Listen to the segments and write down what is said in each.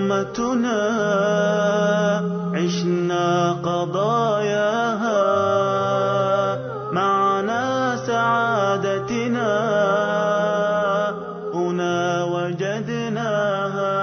أمتنا عشنا قضاياها معنى سعادتنا هنا وجدناها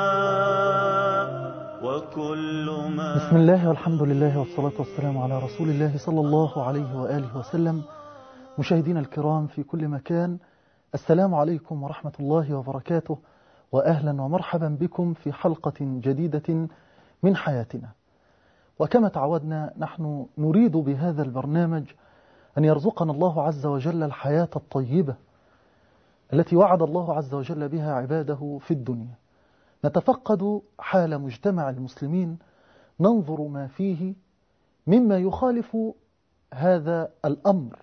وكل ما. بسم الله والحمد لله والصلاة والسلام على رسول الله صلى الله عليه وآله وسلم. مشاهدينا الكرام في كل مكان، السلام عليكم ورحمة الله وبركاته، وأهلا ومرحبا بكم في حلقة جديدة من حياتنا. وكما تعودنا نحن نريد بهذا البرنامج أن يرزقنا الله عز وجل الحياة الطيبة التي وعد الله عز وجل بها عباده في الدنيا. نتفقد حال مجتمع المسلمين، ننظر ما فيه مما يخالف هذا الأمر،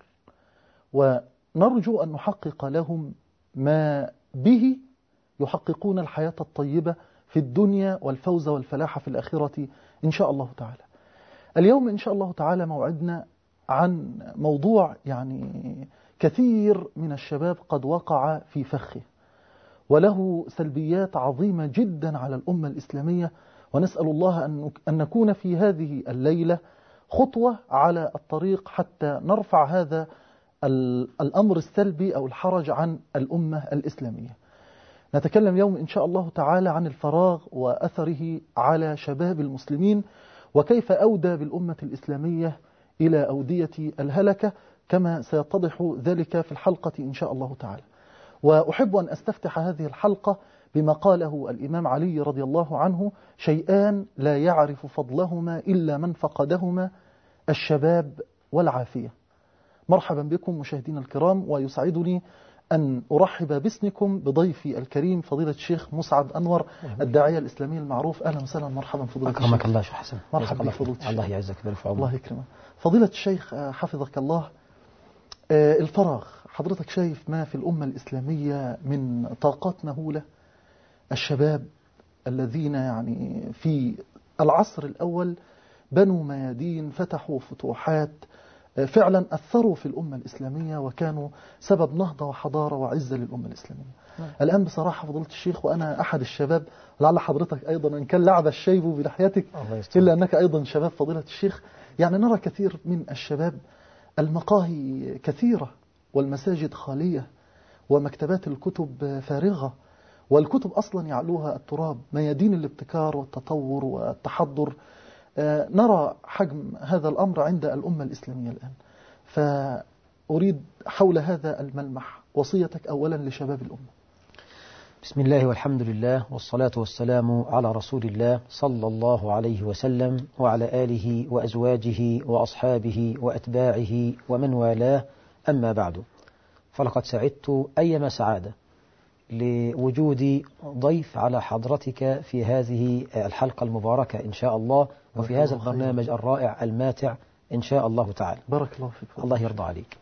ونرجو أن نحقق لهم ما به يحققون الحياة الطيبة في الدنيا والفوز والفلاح في الآخرة إن شاء الله تعالى. اليوم إن شاء الله تعالى موعدنا عن موضوع كثير من الشباب قد وقع في فخه، وله سلبيات عظيمة جدا على الأمة الإسلامية، ونسأل الله أن نكون في هذه الليلة خطوة على الطريق حتى نرفع هذا الأمر السلبي أو الحرج عن الأمة الإسلامية. نتكلم اليوم إن شاء الله تعالى عن الفراغ وأثره على شباب المسلمين، وكيف أودى بالأمة الإسلامية إلى أودية الهلكة، كما سيتضح ذلك في الحلقة إن شاء الله تعالى. وأحب أن أستفتح هذه الحلقة بما قاله الإمام علي رضي الله عنه: شيئان لا يعرف فضلهما إلا من فقدهما، الشباب والعافية. مرحبا بكم مشاهدينا الكرام، ويسعدني أن أرحب باسمكم بضيفي الكريم فضيلة الشيخ مسعد أنور، الداعية الإسلامي المعروف. أهلا وسهلا، مرحبا فضيلة الشيخ. أكرمك الله شيخ حسن. مرحبا فضيلة الشيخ. الله يعزك ويرفع عمرك. الله يكرمك فضيلة الشيخ، حفظك الله. الفراغ، حضرتك شايف ما في الأمة الإسلامية من طاقات مهولة. الشباب الذين في العصر الأول بنوا ميادين، فتحوا فتوحات، فعلا أثروا في الأمة الإسلامية وكانوا سبب نهضة وحضارة وعزة للأمة الإسلامية. الآن بصراحة فضيلة الشيخ، وأنا أحد الشباب، لعل حضرتك أيضا إن كان لعب الشيب بلحيتك إلا أنك أيضا شباب فضيلة الشيخ، نرى كثير من الشباب المقاهي كثيرة والمساجد خالية ومكتبات الكتب فارغة، والكتب أصلا يعلوها التراب، ميادين الابتكار والتطور والتحضر. نرى حجم هذا الأمر عند الأمة الإسلامية الآن، فأريد حول هذا الملمح وصيتك أولا لشباب الأمة. بسم الله والحمد لله والصلاة والسلام على رسول الله صلى الله عليه وسلم وعلى آله وأزواجه وأصحابه وأتباعه ومن والاه، أما بعد، فلقد سعدت أيما سعادة لوجود ضيف على حضرتك في هذه الحلقة المباركة إن شاء الله، وفي هذا البرنامج الرائع الماتع إن شاء الله تعالى. بارك الله فيك. الله يرضى عليك.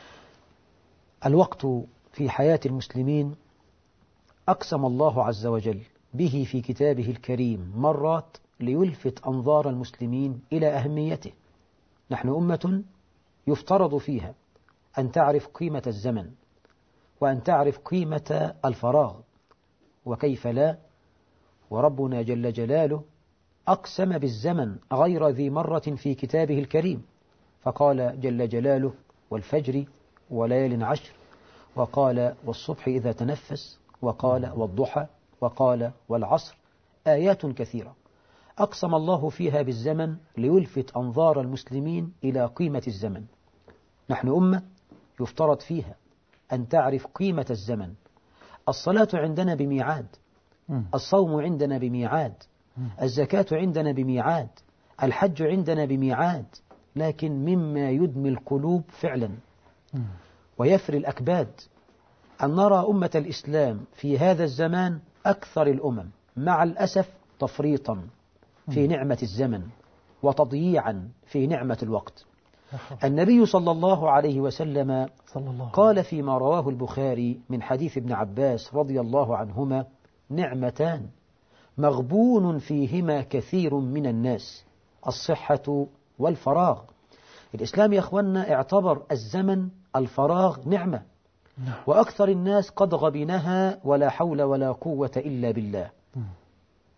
الوقت في حياة المسلمين أقسم الله عز وجل به في كتابه الكريم مرات ليلفت أنظار المسلمين إلى أهميته. نحن أمة يفترض فيها أن تعرف قيمة الزمن، وأن تعرف قيمة الفراغ، وكيف لا، وربنا جل جلاله أقسم بالزمن غير ذي مرة في كتابه الكريم، فقال جل جلاله: والفجر وليال عشر، وقال: والصبح إذا تنفس، وقال: والضحى، وقال: والعصر. آيات كثيرة أقسم الله فيها بالزمن ليلفت أنظار المسلمين إلى قيمة الزمن. نحن أمة يفترض فيها أن تعرف قيمة الزمن. الصلاة عندنا بميعاد، الصوم عندنا بميعاد، الزكاة عندنا بميعاد، الحج عندنا بميعاد، لكن مما يدمي القلوب فعلا ويفري الأكباد أن نرى أمة الإسلام في هذا الزمان أكثر الأمم مع الأسف تفريطا في نعمة الزمن وتضييعا في نعمة الوقت. النبي صلى الله عليه وسلم قال فيما رواه البخاري من حديث ابن عباس رضي الله عنهما: نعمتان مغبون فيهما كثير من الناس، الصحة والفراغ. الإسلام يا أخوانا اعتبر الزمن الفراغ نعمة، وأكثر الناس قد غبنها ولا حول ولا قوة إلا بالله.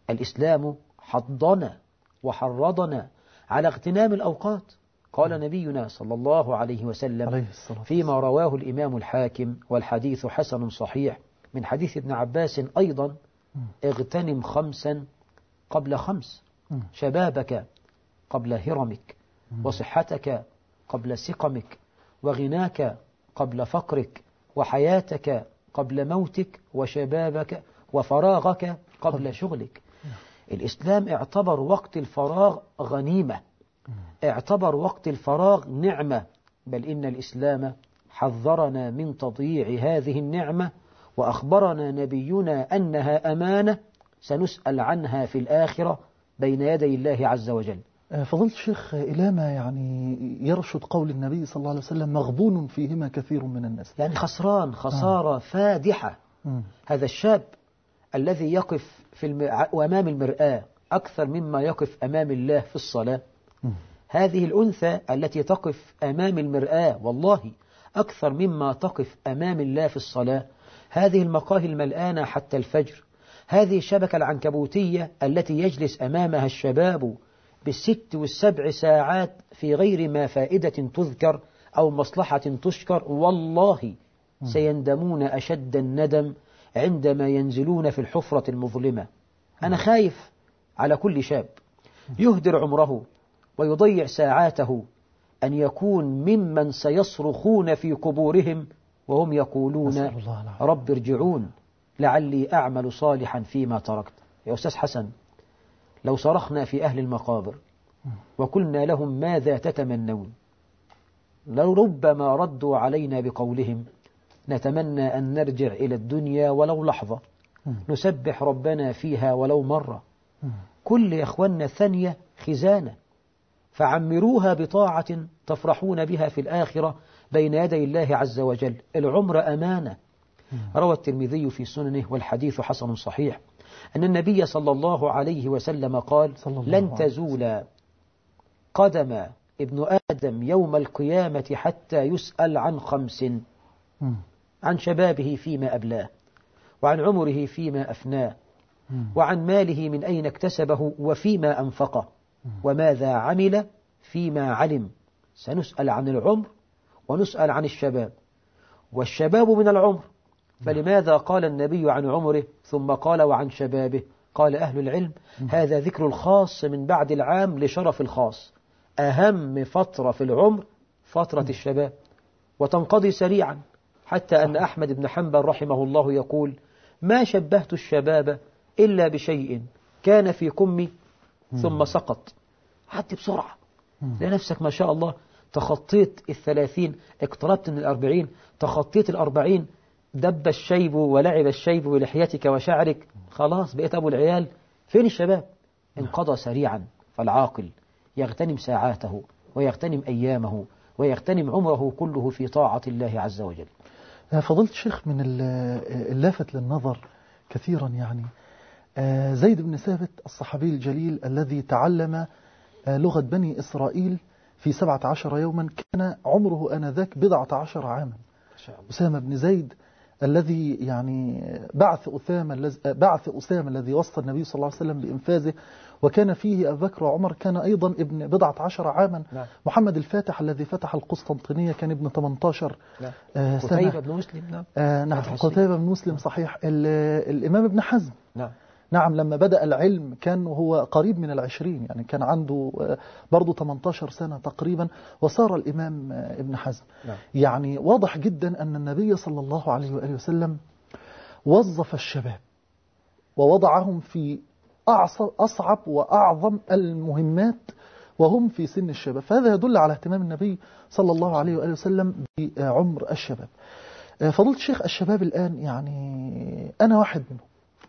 الإسلام حضنا وحرضنا على اغتنام الأوقات. قال نبينا صلى الله عليه وسلم عليه الصلاة فيما رواه الإمام الحاكم والحديث حسن صحيح من حديث ابن عباس أيضا: اغتنم 5 قبل 5، شبابك قبل هرمك، وصحتك قبل سقمك، وغناك قبل فقرك، وحياتك قبل موتك، وشبابك وفراغك قبل شغلك. الإسلام اعتبر وقت الفراغ غنيمة، اعتبر وقت الفراغ نعمة، بل إن الإسلام حذرنا من تضييع هذه النعمة، وأخبرنا نبينا أنها أمانة سنسأل عنها في الآخرة بين يدي الله عز وجل. فضلت الشيخ، إلى ما يعني يرشد قول النبي صلى الله عليه وسلم: مغبون فيهما كثير من الناس. يعني خسران خسارة فادحة. هذا الشاب الذي يقف أمام المرآة أكثر مما يقف أمام الله في الصلاة، هذه الأنثى التي تقف أمام المرآة والله أكثر مما تقف أمام الله في الصلاة، هذه المقاهي الملآنة حتى الفجر، هذه الشبكة العنكبوتية التي يجلس أمامها الشباب ب6 و7 ساعات في غير ما فائدة تذكر أو مصلحة تشكر، والله سيندمون أشد الندم عندما ينزلون في الحفرة المظلمة. أنا خايف على كل شاب يهدر عمره ويضيع ساعاته أن يكون ممن سيصرخون في قبورهم وهم يقولون: رب ارجعون لعلي أعمل صالحا فيما تركت. يا أستاذ حسن، لو صرخنا في أهل المقابر وقلنا لهم: ماذا تتمنون؟ لربما ردوا علينا بقولهم: نتمنى أن نرجع إلى الدنيا ولو لحظة، نسبح ربنا فيها ولو مرة. كل يا أخوانا ثانية خزانة، فعمروها بطاعة تفرحون بها في الآخرة بين يدي الله عز وجل. العمر أمانة. روى الترمذي في سننه والحديث حسن صحيح أن النبي صلى الله عليه وسلم قال: لن تزول قدم ابن آدم يوم القيامة حتى يسأل عن 5: عن شبابه فيما أبلاه، وعن عمره فيما أفناه، وعن ماله من أين اكتسبه وفيما أنفقه، وماذا عمل فيما علم. سنسأل عن العمر ونسأل عن الشباب، والشباب من العمر، فلماذا قال النبي عن عمره ثم قال وعن شبابه؟ قال أهل العلم: هذا ذكر الخاص من بعد العام لشرف الخاص. أهم فترة في العمر فترة الشباب، وتنقضي سريعا، حتى أن أحمد بن حنبل رحمه الله يقول: ما شبهت الشباب إلا بشيء كان في كمي ثم سقط. عدي بسرعة لنفسك ما شاء الله تخطيت 30، اقتربت من 40، تخطيت 40، دب الشيب ولعب الشيب بلحيتك وشعرك، خلاص بقيت أبو العيال. فين الشباب؟ انقضى سريعا. فالعاقل يغتنم ساعاته ويغتنم أيامه ويغتنم عمره كله في طاعة الله عز وجل. فضلت الشيخ، من اللافت للنظر كثيرا يعني زيد بن ثابت الصحابي الجليل الذي تعلم لغة بني إسرائيل في 17 يوما، كان عمره آنذاك 11 عاما. أسامة بن زيد الذي يعني بعث أسامة الذي وصى النبي صلى الله عليه وسلم بإنفاذه، وكان فيه أبو بكر وعمر، كان أيضا ابن 11 عاما. محمد الفاتح الذي فتح القسطنطينية كان ابن 18 سنة. قتيبة بن مسلم. نعم، قتيبة بن مسلم صحيح. الإمام ابن حزم نعم لما بدأ العلم كان هو قريب من 20، يعني كان عنده برضو 18 سنة تقريبا، وصار الإمام ابن حزم. يعني واضح جدا أن النبي صلى الله عليه وآله وسلم وظف الشباب ووضعهم في أصعب وأعظم المهمات وهم في سن الشباب، فهذا يدل على اهتمام النبي صلى الله عليه وآله وسلم بعمر الشباب. فضلت الشيخ، الشباب الآن يعني أنا واحد منهم،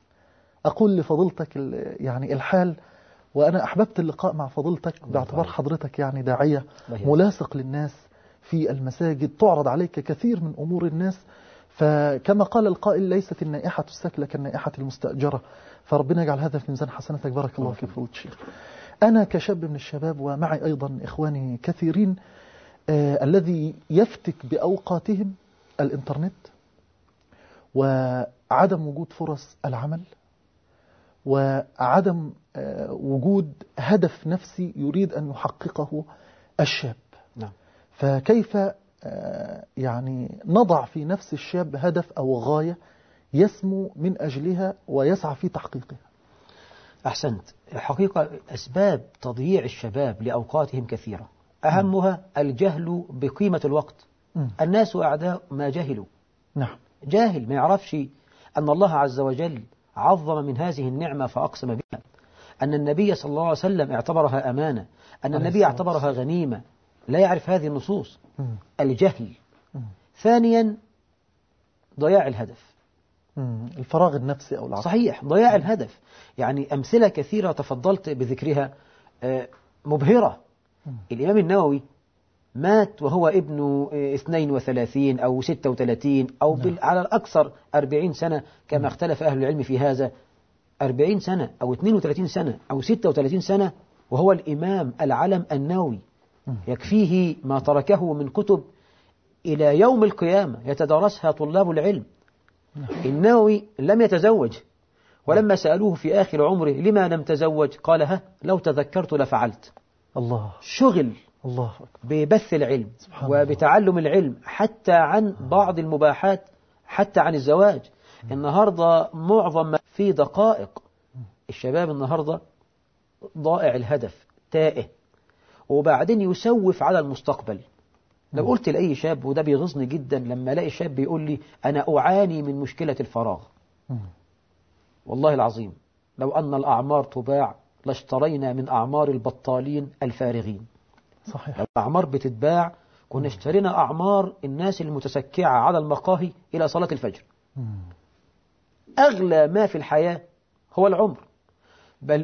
أقول لفضيلتك يعني الحال، وأنا أحببت اللقاء مع فضيلتك باعتبار حضرتك يعني داعية ملاصق للناس في المساجد، تعرض عليك كثير من أمور الناس، فكما قال القائل: ليست النائحة السكلة كالنائحة المستأجرة. فربنا يجعل هذا في ميزان حسناتك، بارك الله فيك فضيلة الشيخ. أنا كشاب من الشباب ومعي أيضا إخواني كثيرين الذي يفتك بأوقاتهم الإنترنت وعدم وجود فرص العمل وعدم وجود هدف نفسي يريد أن يحققه الشاب. نعم. فكيف يعني نضع في نفس الشاب هدف أو غاية يسمو من أجلها ويسعى في تحقيقها؟ أحسنت. حقيقة أسباب تضييع الشباب لأوقاتهم كثيرة، أهمها الجهل بقيمة الوقت. الناس أعداء ما جهلوا. نعم. جاهل ما يعرفش أن الله عز وجل عظم من هذه النعمة فأقسم بها، أن النبي صلى الله عليه وسلم اعتبرها أمانة، أن النبي اعتبرها غنيمة، لا يعرف هذه النصوص. الجهل. ثانيا ضياع الهدف، الفراغ النفسي أو العقل. صحيح، ضياع الهدف. يعني أمثلة كثيرة تفضلت بذكرها مبهرة. الإمام النووي مات وهو ابن 32 أو 36 أو على الأكثر 40 سنة كما اختلف أهل العلم في هذا. 40 سنة أو 32 سنة أو 36 سنة وهو الإمام العلم النووي، يكفيه ما تركه من كتب إلى يوم القيامة يتدارسها طلاب العلم. النووي لم يتزوج، ولما سألوه في آخر عمره لما لم تزوج قال لو تذكرت لفعلت. الله. شغل الله ببث العلم وبتعلم العلم، حتى عن بعض المباحات، حتى عن الزواج. النهاردة معظم ما في دقائق الشباب النهاردة ضائع الهدف، تائه، وبعدين يسوف على المستقبل. لو قلت لأي شاب، وده بيغيظني جدا لما الاقي شاب بيقول لي أنا أعاني من مشكلة الفراغ. والله العظيم لو أن الأعمار تباع لاشترينا من أعمار البطالين الفارغين. صحيح. لو الأعمار بتتباع كنا اشترينا أعمار الناس المتسكعة على المقاهي إلى صلاة الفجر. أغلى ما في الحياة هو العمر، بل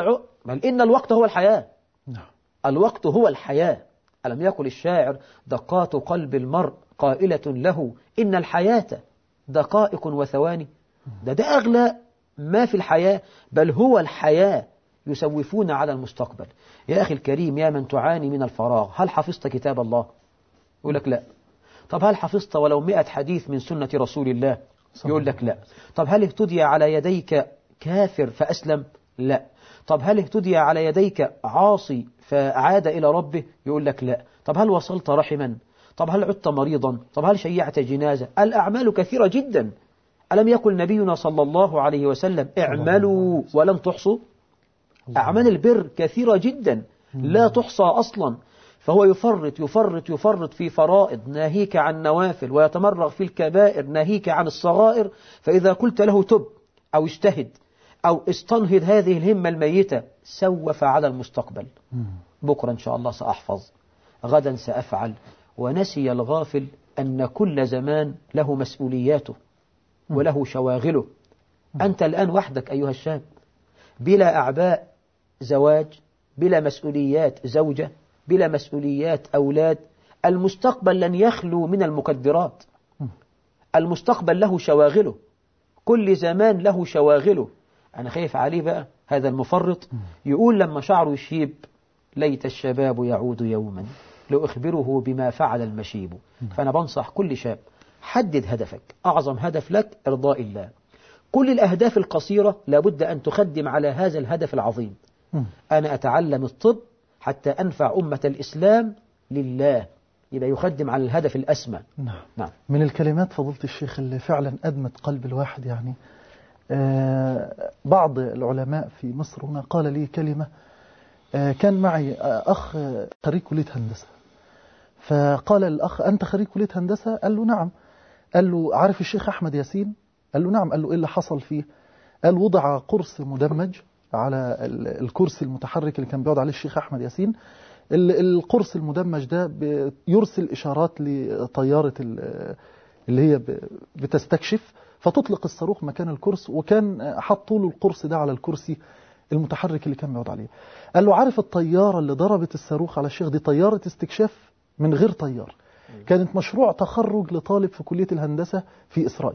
إن الوقت هو الحياة. الوقت هو الحياة. ألم يقل الشاعر دقات قلب المرء قائلة له إن الحياة دقائق وثواني. ده أغلى ما في الحياة، بل هو الحياة. يسوفون على المستقبل. يا أخي الكريم، يا من تعاني من الفراغ، هل حفظت كتاب الله؟ يقول لك لا. طب هل حفظت ولو 100 حديث من سنة رسول الله؟ يقول لك لا. طب هل اهتدي على يديك كافر فأسلم؟ لا. طب هل اهتدي على يديك عاصي فعاد إلى ربه؟ يقول لك لا. طب هل وصلت رحما؟ طب هل عدت مريضا؟ طب هل شيعت جنازة؟ الأعمال كثيرة جدا. ألم يقل نبينا صلى الله عليه وسلم اعملوا ولم تحصوا؟ أعمال البر كثيرة جدا لا تحصى أصلا. فهو يفرط في فرائض ناهيك عن نوافل، ويتمرغ في الكبائر ناهيك عن الصغائر. فإذا قلت له تب أو اجتهد أو استنهض هذه الهمة الميتة سوف على المستقبل. بكرة إن شاء الله سأحفظ، غدا سأفعل. ونسي الغافل أن كل زمان له مسؤولياته وله شواغله. أنت الآن وحدك أيها الشاب، بلا أعباء زواج، بلا مسؤوليات زوجة، بلا مسؤوليات أولاد. المستقبل لن يخلو من المكدرات. المستقبل له شواغله، كل زمان له شواغله. أنا خايف عليه بقى هذا المفرط، يقول لما شعره يشيب ليت الشباب يعود يوما لو أخبره بما فعل المشيب. فأنا بنصح كل شاب، حدد هدفك. أعظم هدف لك إرضاء الله. كل الأهداف القصيرة لابد أن تخدم على هذا الهدف العظيم. أنا أتعلم الطب حتى أنفع أمة الإسلام لله، يبقى يخدم على الهدف الأسمى. نعم. من الكلمات فضيلة الشيخ اللي فعلا أدمت قلب الواحد. يعني بعض العلماء في مصر هنا قال لي كلمة. كان معي أخ خريج كلية هندسة، فقال الأخ أنت خريج كلية هندسة؟ قال له نعم. قال له عارف الشيخ أحمد ياسين؟ قال له نعم. قال له إيه اللي حصل فيه؟ قال وضع قرص مدمج على الكرسي المتحرك اللي كان بيقعد عليه الشيخ أحمد ياسين. القرص المدمج ده يرسل إشارات لطيارة اللي هي بتستكشف، فتطلق الصاروخ مكان الكرسي. وكان حط طول القرص ده على الكرسي المتحرك اللي كان بيقعد عليه. قال له عارف الطيارة اللي ضربت الصاروخ على الشيخ دي طيارة استكشاف من غير طيار، كانت مشروع تخرج لطالب في كلية الهندسة في إسرائيل.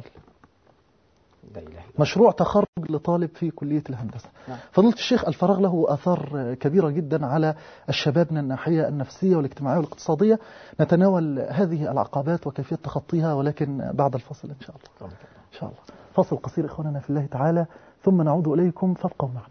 مشروع تخرج لطالب في كلية الهندسة. فضيلة الشيخ، الفراغ له آثار كبيرة جدا على الشباب من الناحية النفسية والاجتماعية والاقتصادية. نتناول هذه العقبات وكيفية تخطيها، ولكن بعد الفصل إن شاء الله. إن شاء الله. فصل قصير إخواننا في الله تعالى، ثم نعود إليكم فابقوا معنا.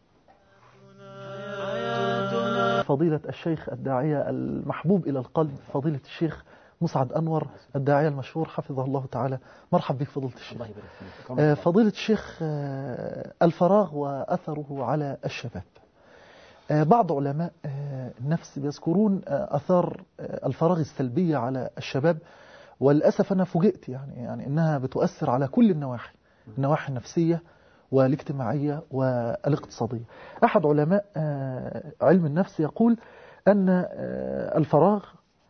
فضيلة الشيخ الداعية المحبوب إلى القلب، فضيلة الشيخ مسعد أنور الداعية المشهور حفظه الله تعالى، مرحب بك فضيلة الشيخ. الله يبارك فيك. فضيلة الشيخ، الفراغ وأثره على الشباب. بعض علماء النفس بيذكرون أثار الفراغ السلبية على الشباب، وللأسف أنا فوجئت يعني إنها بتؤثر على كل النواحي النفسية والاجتماعية والاقتصادية. أحد علماء علم النفس يقول أن الفراغ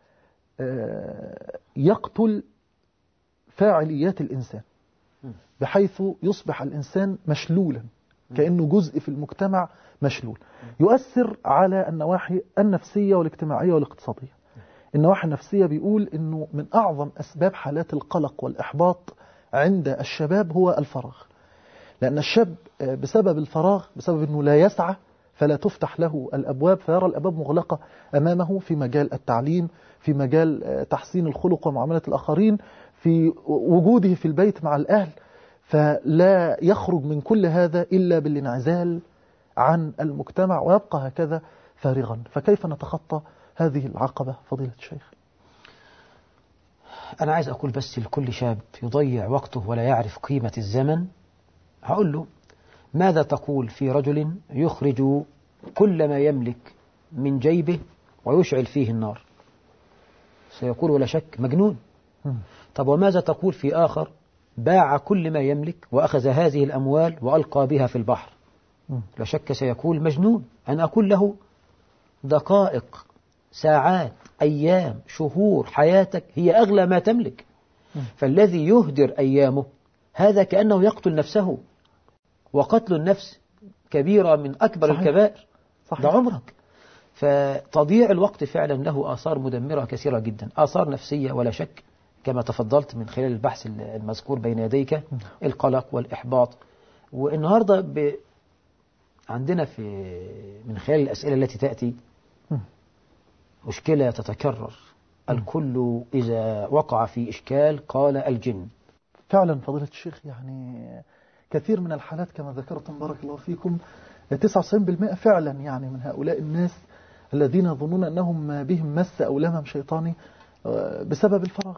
يقتل فاعليات الإنسان، بحيث يصبح الإنسان مشلولا، كأنه جزء في المجتمع مشلول، يؤثر على النواحي النفسية والاجتماعية والاقتصادية. النواحي النفسية بيقول أنه من أعظم أسباب حالات القلق والإحباط عند الشباب هو الفراغ، لأن الشاب بسبب الفراغ، بسبب أنه لا يسعى فلا تفتح له الأبواب، فيرى الأبواب مغلقة أمامه في مجال التعليم، في مجال تحسين الخلق ومعاملة الآخرين، في وجوده في البيت مع الأهل، فلا يخرج من كل هذا إلا بالانعزال عن المجتمع ويبقى هكذا فارغا. فكيف نتخطى هذه العقبة فضيلة الشيخ؟ أنا عايز أقول بس لكل شاب يضيع وقته ولا يعرف قيمة الزمن، هقول له: ماذا تقول في رجل يخرج كل ما يملك من جيبه ويشعل فيه النار؟ سيقول ولا شك مجنون. طب وماذا تقول في آخر باع كل ما يملك وأخذ هذه الأموال وألقى بها في البحر؟ لا شك سيقول مجنون. أنا أقول له: دقائق، ساعات، أيام، شهور حياتك هي أغلى ما تملك، فالذي يهدر أيامه هذا كأنه يقتل نفسه، وقتل النفس كبيرة من أكبر الكبائر. ده عمرك. فتضييع الوقت فعلا له آثار مدمرة كثيرة جدا، آثار نفسية ولا شك كما تفضلت من خلال البحث المذكور بين يديك، القلق والإحباط. والنهاردة عندنا من خلال الأسئلة التي تأتي مشكلة تتكرر، الكل إذا وقع في إشكال قال الجن. فعلا فضيلة الشيخ، يعني كثير من الحالات كما ذكرتم بارك الله فيكم 99% فعلا يعني من هؤلاء الناس الذين يظنون أنهم بهم مس أو لمم شيطاني بسبب الفراغ.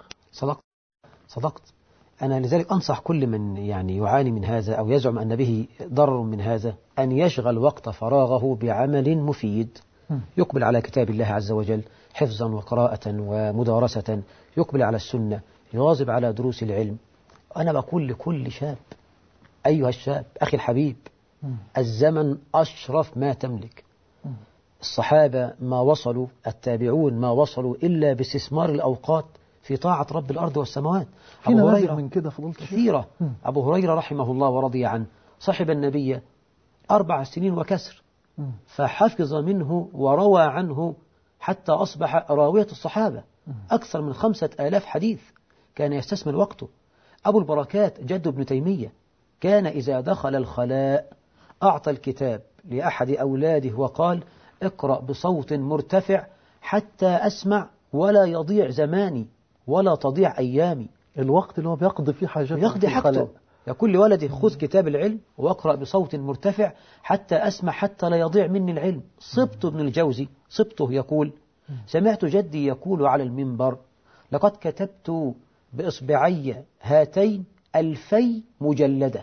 صدقت. أنا لذلك أنصح كل من يعني يعاني من هذا أو يزعم أن به ضرر من هذا أن يشغل وقت فراغه بعمل مفيد، يقبل على كتاب الله عز وجل حفظا وقراءة ومدارسة، يقبل على السنة، يواظب على دروس العلم. أنا بقول لكل شاب: أيها الشاب أخي الحبيب، الزمن أشرف ما تملك. الصحابة ما وصلوا، التابعون ما وصلوا إلا باستثمار الأوقات في طاعة رب الأرض والسماوات. في نماذج من كده فضلت كثيرة. أبو هريرة رحمه الله ورضي عنه صحب النبي 4 سنين وكسر، فحفظ منه وروى عنه حتى أصبح راوية الصحابة، أكثر من 5000 حديث كان يستثمر وقته. أبو البركات جد ابن تيمية كان إذا دخل الخلاء أعطى الكتاب لأحد أولاده وقال: اقرأ بصوت مرتفع حتى أسمع ولا يضيع زماني ولا تضيع أيامي. الوقت اللي هو بيقضي فيه حاجته، يقضي حاجته. يقول لولده: خذ كتاب العلم واقرأ بصوت مرتفع حتى أسمع حتى لا يضيع مني العلم. صبت ابن الجوزي يقول: سمعت جدي يقول على المنبر: لقد كتبت بإصبعي هاتين 2000 مجلدة.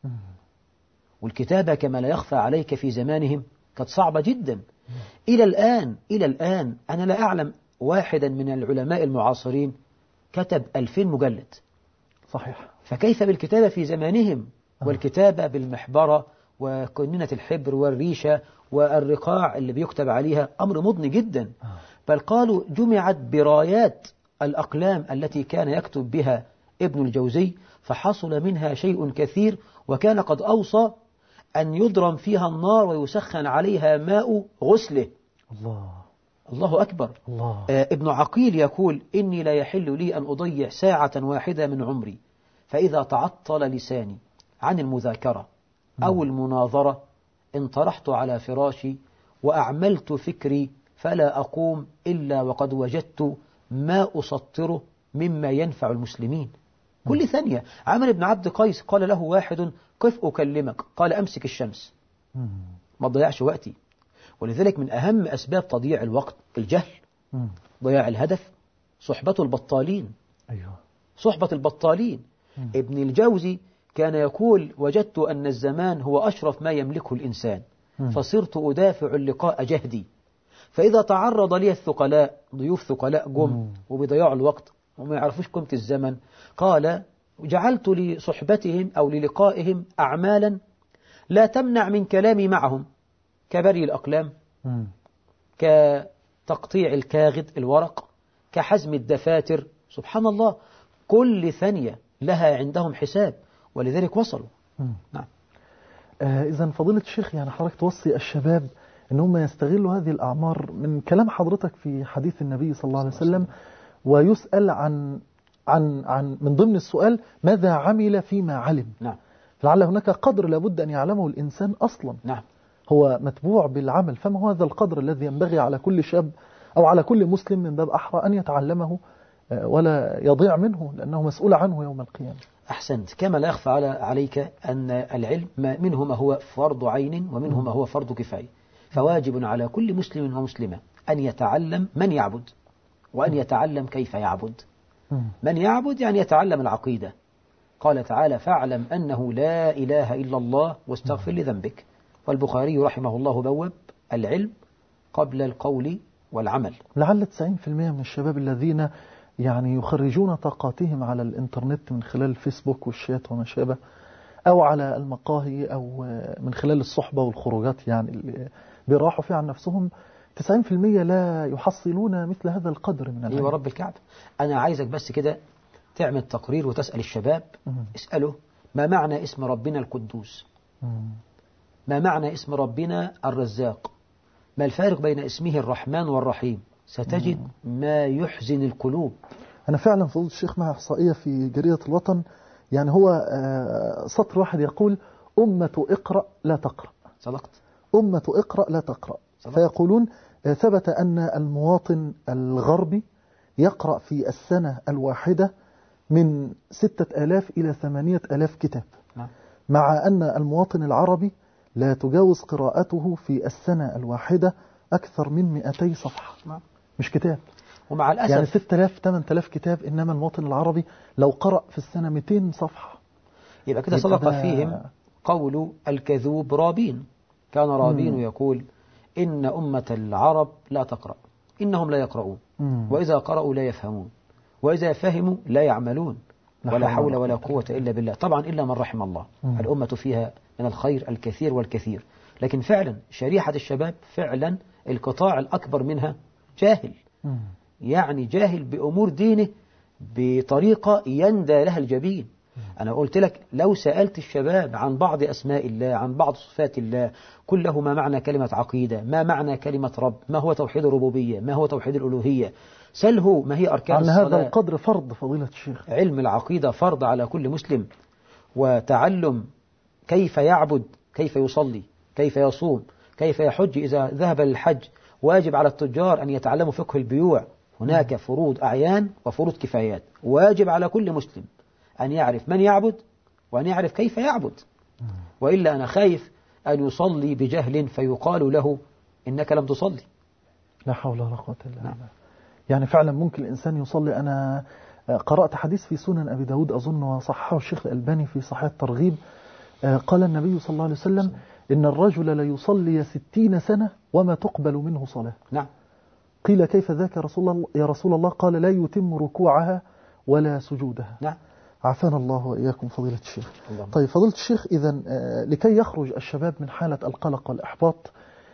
والكتابة كما لا يخفى عليك في زمانهم كانت صعبة جدا. إلى الآن أنا لا أعلم واحدا من العلماء المعاصرين كتب 2000 مجلد. صحيح. فكيف بالكتابة في زمانهم؟ والكتابة بالمحبرة وكنينة الحبر والريشة والرقاع اللي بيكتب عليها أمر مضني جدا. بل قالوا جمعت برايات الأقلام التي كان يكتب بها ابن الجوزي، فحصل منها شيء كثير، وكان قد أوصى أن يضرم فيها النار ويسخن عليها ماء غسله. الله أكبر. ابن عقيل يقول: إني لا يحل لي أن أضيع ساعة واحدة من عمري، فإذا تعطل لساني عن المذاكرة أو المناظرة انطرحت على فراشي وأعملت فكري فلا أقوم إلا وقد وجدت ما أسطره مما ينفع المسلمين. كل ثانية. عامر بن عبد قيس قال له واحد كيف أكلمك؟ قال أمسك الشمس. ما تضيعش وقتي. ولذلك من أهم أسباب تضييع الوقت الجهل، ضياع الهدف، صحبة البطالين. أيوة. صحبة البطالين. ابن الجوزي كان يقول وجدت أن الزمان هو أشرف ما يملكه الإنسان، فصرت أدافع اللقاء جهدي، فإذا تعرض لي الثقلاء، ضيوف ثقلاء جم وبيضيعوا الوقت وما يعرفوش قيمة الزمن، قال جعلت لصحبتهم أو للقائهم أعمالا لا تمنع من كلامي معهم، كبري الأقلام، كتقطيع الكاغد الورق، كحزم الدفاتر. سبحان الله، كل ثانية لها عندهم حساب، ولذلك وصلوا. نعم. إذن فضيلة الشيخ، يعني حضرتك توصي الشباب أن هم يستغلوا هذه الأعمار من كلام حضرتك في حديث النبي صلى الله عليه وسلم، ويسأل عن من ضمن السؤال ماذا عمل فيما علم. نعم. لعل هناك قدر لابد أن يعلمه الإنسان أصلا. نعم. هو متبوع بالعمل، فما هو هذا القدر الذي ينبغي على كل شاب أو على كل مسلم من باب أحرى أن يتعلمه ولا يضيع منه، لأنه مسؤول عنه يوم القيامة. أحسنت. كما لا يخفى عليك أن العلم منه ما هو فرض عين ومنه ما هو فرض كفاية، فواجب على كل مسلم ومسلمة أن يتعلم من يعبد، وأن يتعلم كيف يعبد. من يعبد يعني يتعلم العقيدة. قال تعالى فاعلم أنه لا إله إلا الله واستغفر لذنبك. والبخاري رحمه الله بوب العلم قبل القول والعمل. لعل 90% من الشباب الذين يعني يخرجون طاقاتهم على الإنترنت من خلال الفيسبوك والشات وما شابه، أو على المقاهي، أو من خلال الصحبة والخروجات يعني اللي بيراحوا فيها عن نفسهم، 90% لا يحصلون مثل هذا القدر من العلم. أيوة رب الكعبة. أنا عايزك بس كده تعمل تقرير وتسأل الشباب، اسأله ما معنى اسم ربنا القدوس؟ ما معنى اسم ربنا الرزاق؟ ما الفارق بين اسمه الرحمن والرحيم؟ ستجد ما يحزن القلوب. أنا فعلا فضلت الشيخ مع إحصائية في جريدة الوطن، يعني هو سطر واحد يقول أمة اقرأ لا تقرأ. صدقت. أمة اقرأ لا تقرأ. صدقت. فيقولون ثبت أن المواطن الغربي يقرأ في السنة الواحدة من 6000 إلى 8000 كتاب. نعم. مع أن المواطن العربي لا تجاوز قراءته في السنة الواحدة أكثر من 200 صفحة. نعم. مش كتاب. ومع الأسف يعني 6000 8000 كتاب، إنما المواطن العربي لو قرأ في السنة 200 صفحة. يبقى كده صدق فيهم قول الكذوب رابين. كان رابين يقول إن أمة العرب لا تقرأ، إنهم لا يقرؤون، وإذا قرأوا لا يفهمون، وإذا فهموا لا يعملون، ولا حول ولا قوة إلا بالله. طبعا إلا من رحم الله. الأمة فيها من الخير الكثير والكثير، لكن فعلا شريحة الشباب فعلا القطاع الأكبر منها جاهل. يعني جاهل بأمور دينه بطريقة يندى لها الجبين. أنا قلت لك لو سألت الشباب عن بعض أسماء الله، عن بعض صفات الله، كله ما معنى كلمة عقيدة، ما معنى كلمة رب، ما هو توحيد الربوبية، ما هو توحيد الألوهية، سله ما هي أركان الصلاة. عن هذا القدر فرض فضيلة الشيخ. علم العقيدة فرض على كل مسلم، وتعلم كيف يعبد، كيف يصلي، كيف يصوم، كيف يحج إذا ذهب للحج. واجب على التجار أن يتعلموا فقه البيوع. هناك فروض أعيان وفروض كفايات. واجب على كل مسلم أن يعرف من يعبد وأن يعرف كيف يعبد، وإلا أنا خايف أن يصلي بجهل فيقال له إنك لم تصلي. لا حول ولا قوة إلا بالله. يعني فعلا ممكن الإنسان يصلي. أنا قرأت حديث في سنن أبي داود أظن وصححه الشيخ الألباني في صحيح الترغيب، قال النبي صلى الله عليه وسلم إن الرجل ليصلي 60 سنة وما تقبل منه صلاة. نعم. قيل كيف ذاك يا رسول الله؟ قال لا يتم ركوعها ولا سجودها. نعم. عافانا الله وإياكم فضيلة الشيخ. الله. طيب فضيلة الشيخ، إذن لكي يخرج الشباب من حالة القلق والإحباط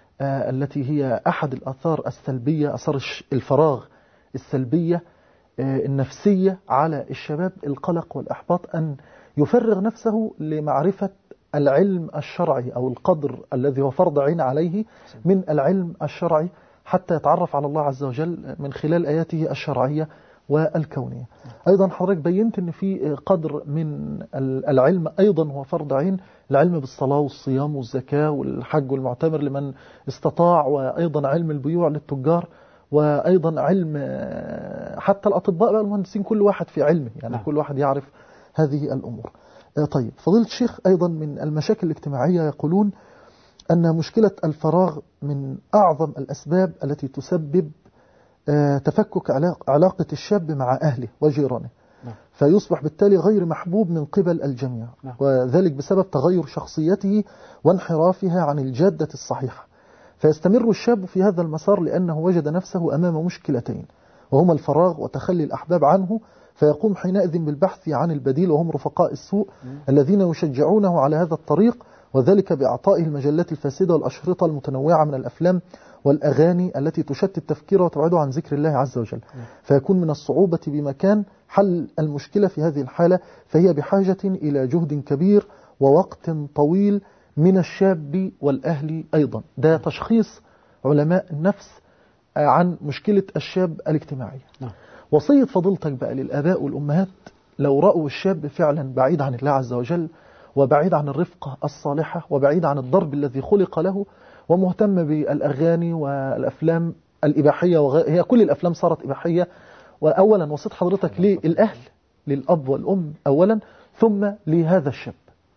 التي هي أحد الآثار السلبية، آثار الفراغ السلبية النفسية على الشباب، القلق والإحباط، أن يفرغ نفسه لمعرفة العلم الشرعي أو القدر الذي هو فرض عين عليه من العلم الشرعي، حتى يتعرف على الله عز وجل من خلال آياته الشرعية والكونية. أيضا حضرتك بينت أن في قدر من العلم أيضا هو فرض عين، العلم بالصلاة والصيام والزكاة والحج والمعتمر لمن استطاع، وأيضا علم البيوع للتجار، وأيضا علم حتى الأطباء والمهندسين، كل واحد في علمه، يعني كل واحد يعرف هذه الأمور. طيب فضيلة الشيخ، أيضا من المشاكل الاجتماعية يقولون أن مشكلة الفراغ من أعظم الأسباب التي تسبب تفكك علاقة الشاب مع أهله وجيرانه، فيصبح بالتالي غير محبوب من قبل الجميع، وذلك بسبب تغير شخصيته وانحرافها عن الجادة الصحيحة. فيستمر الشاب في هذا المسار لأنه وجد نفسه أمام مشكلتين، وهما الفراغ وتخلي الأحباب عنه، فيقوم حينئذ بالبحث عن البديل، وهم رفقاء السوء الذين يشجعونه على هذا الطريق، وذلك بإعطائه المجلات الفاسدة والأشرطة المتنوعة من الأفلام والأغاني التي تشتت تفكيره وتبعده عن ذكر الله عز وجل. فيكون من الصعوبة بمكان حل المشكلة في هذه الحالة، فهي بحاجة إلى جهد كبير ووقت طويل من الشاب والأهل أيضا. ده تشخيص علماء النفس عن مشكلة الشاب الاجتماعية. وصية فضيلتك بقى للآباء والأمهات، لو رأوا الشاب فعلا بعيد عن الله عز وجل، وبعيد عن الرفقة الصالحة، وبعيد عن الضرب الذي خلق له، ومهتم بالأغاني والأفلام الإباحية، هي كل الأفلام صارت إباحية. وأولا وصية حضرتك للأهل، للأب والأم أولا، ثم لهذا الشاب.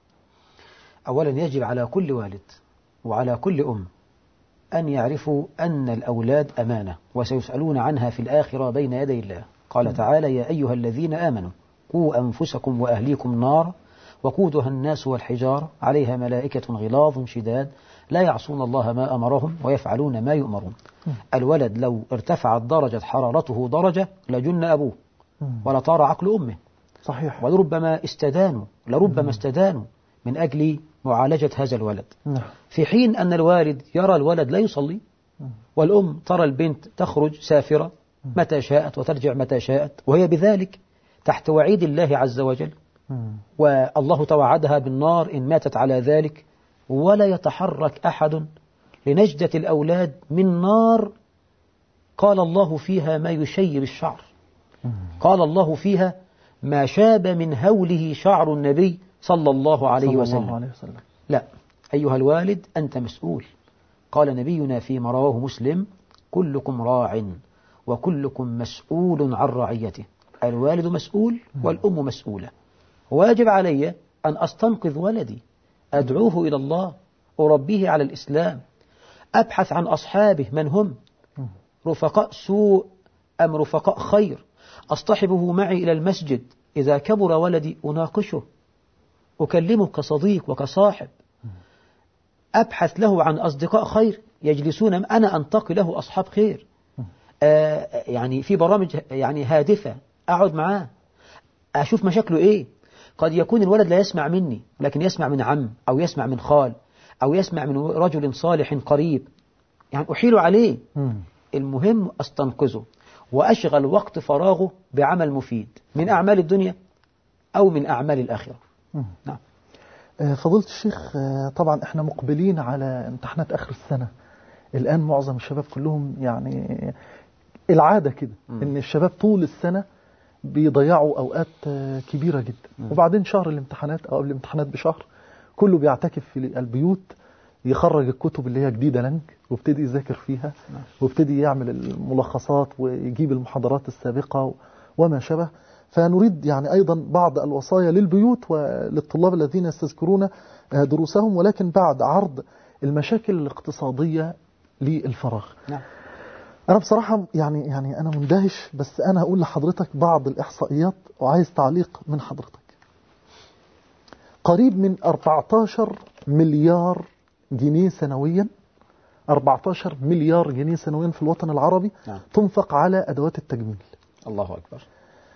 أولا يجب على كل والد وعلى كل أم أن يعرفوا أن الأولاد أمانة، وسيسألون عنها في الآخرة بين يدي الله. قال تعالى: يا أيها الذين آمنوا قوا أنفسكم وأهليكم نار وقودها الناس والحجارة عليها ملائكة غلاظ شداد لا يعصون الله ما أمرهم ويفعلون ما يؤمرون. الولد لو ارتفعت درجة حرارته درجة لجن أبوه ولطار عقل أمه. صحيح. ولربما استدانوا من أجل معالجة هذا الولد، في حين أن الوالد يرى الولد لا يصلي، والأم ترى البنت تخرج سافرة متى شاءت وترجع متى شاءت، وهي بذلك تحت وعيد الله عز وجل، والله توعدها بالنار إن ماتت على ذلك، ولا يتحرك أحد لنجدة الأولاد من نار قال الله فيها ما يشيب الشعر، قال الله فيها ما شاب من هوله شعر النبي صلى الله عليه وسلم. لا، أيها الوالد أنت مسؤول. قال نبينا فيما رواه مسلم: كلكم راع وكلكم مسؤول عن رعيته. الوالد مسؤول والأم مسؤولة. واجب علي أن أستنقذ ولدي، أدعوه إلى الله، أربيه على الإسلام، أبحث عن أصحابه من هم، رفقاء سوء أم رفقاء خير، أصطحبه معي إلى المسجد، إذا كبر ولدي أناقشه، أكلمه كصديق وكصاحب، أبحث له عن أصدقاء خير يجلسون، أنا أنتقي له أصحاب خير، يعني في برامج يعني هادفة أقعد معاه أشوف مشاكله إيه. قد يكون الولد لا يسمع مني، لكن يسمع من عم أو يسمع من خال أو يسمع من رجل صالح قريب، يعني أحيل عليه. المهم أستنقذه وأشغل وقت فراغه بعمل مفيد من أعمال الدنيا أو من أعمال الآخرة. نعم. فضيلة الشيخ، طبعا احنا مقبلين على امتحانات آخر السنة الآن. معظم الشباب كلهم يعني العادة كده ان الشباب طول السنة بيضيعوا أوقات كبيرة جدا، وبعدين شهر الامتحانات أو قبل الامتحانات بشهر كله بيعتكف في البيوت، يخرج الكتب اللي هي جديدة لنك وابتدي يذاكر فيها، وابتدي يعمل الملخصات ويجيب المحاضرات السابقة وما شبه. فنريد يعني أيضا بعض الوصايا للبيوت وللطلاب الذين يستذكرون دروسهم، ولكن بعد عرض المشاكل الاقتصادية للفراغ. أنا بصراحة يعني أنا مندهش، بس أنا هقول لحضرتك بعض الإحصائيات وعايز تعليق من حضرتك. قريب من 14 مليار جنيه سنويا، 14 مليار جنيه سنويا في الوطن العربي تنفق على أدوات التجميل. الله أكبر.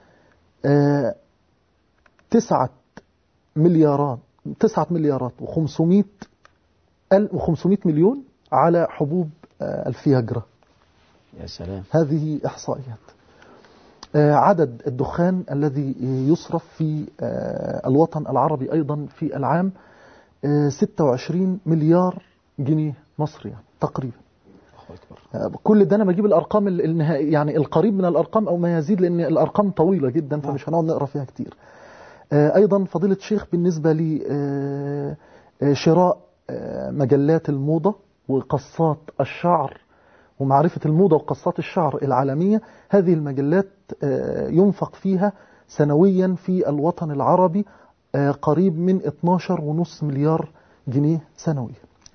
9 مليارات و500 مليون على حبوب الفياجرا. يا سلام. هذه إحصائيات. عدد الدخان الذي يصرف في الوطن العربي أيضا في العام 26 مليار جنيه مصري يعني تقريبا. كل ده أنا بجيب الأرقام النهائية، يعني القريب من الأرقام أو ما يزيد، لأن الأرقام طويلة جدا فمش هنقعد نقرأ فيها كتير. أيضا فضيلة الشيخ بالنسبة لشراء مجلات الموضة وقصات الشعر ومعرفة الموضة وقصات الشعر العالمية، هذه المجلات ينفق فيها سنويا في الوطن العربي قريب من 12.5 مليار جنيه سنويا.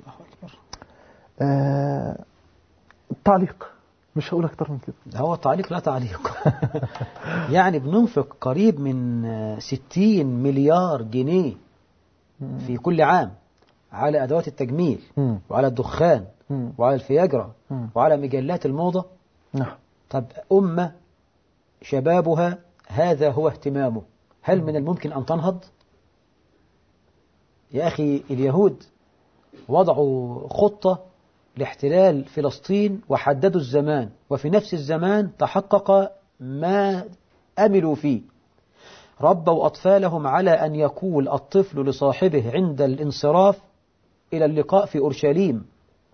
تعليق، مش هقول أكتر من كده. هو تعليق لا تعليق. يعني بننفق قريب من 60 مليار جنيه في كل عام على أدوات التجميل وعلى الدخان وعلى الفياجرا وعلى مجلات الموضة. نعم. طب أمة شبابها هذا هو اهتمامه، هل من الممكن أن تنهض؟ يا أخي اليهود وضعوا خطة لاحتلال فلسطين وحددوا الزمان، وفي نفس الزمان تحقق ما أملوا فيه. ربوا أطفالهم على أن يقول الطفل لصاحبه عند الانصراف إلى اللقاء في أورشليم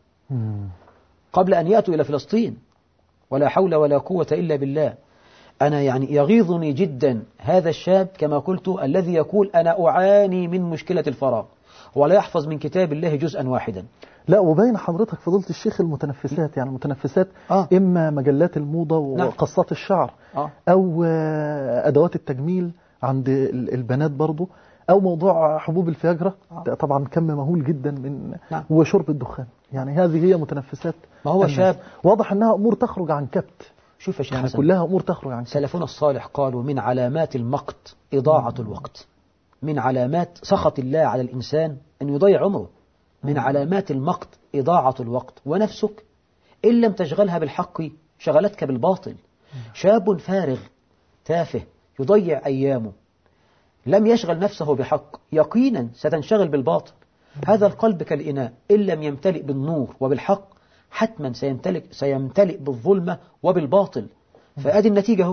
قبل أن يأتوا إلى فلسطين. ولا حول ولا قوة إلا بالله. أنا يعني يغيظني جدا هذا الشاب كما قلت الذي يقول أنا أعاني من مشكلة الفراغ ولا يحفظ من كتاب الله جزءا واحدا. لا، وبين حضرتك فضيلة الشيخ المتنفسات، يعني المتنفسات إما مجلات الموضة وقصات الشعر أو أدوات التجميل عند البنات برضو، أو موضوع حبوب الفياجرا. طبعا كم مهول جدا من وشرب الدخان. يعني هذه هي متنفسات. ما هو شاب واضح أنها أمور تخرج عن كبت. شوف يا شيخ يعني حسن، كلها أمور تخرج عن كبت. سلفنا الصالح قالوا من علامات المقت إضاعة الوقت. من علامات سخط الله على الإنسان أن يضيع عمره. من علامات المقت إضاعة الوقت. ونفسك إن لم تشغلها بالحق شغلتك بالباطل. شاب فارغ تافه يضيع أيامه لم يشغل نفسه بحق يقينا ستنشغل بالباطل. هذا القلب كالإناء إن لم يمتلئ بالنور وبالحق حتما سيمتلئ بالظلمة وبالباطل. فأدي النتيجة